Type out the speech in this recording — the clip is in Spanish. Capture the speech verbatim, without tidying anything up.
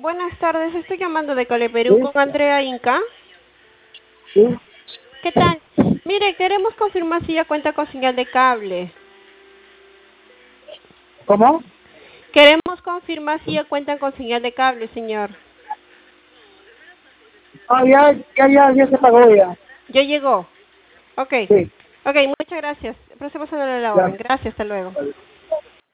Buenas tardes, estoy llamando de Cole Perú Sí, con Andrea Inca. sí. ¿Qué tal? Mire, queremos confirmar si ya cuenta con señal de cable. ¿Cómo? Queremos confirmar si ya cuentan con señal de cable, señor. Ah, ya, ya, ya, ya se pagó ya. ¿Ya llegó? Ok. Sí, Ok, muchas gracias. Procedemos a darle la orden. ya. Gracias, hasta luego.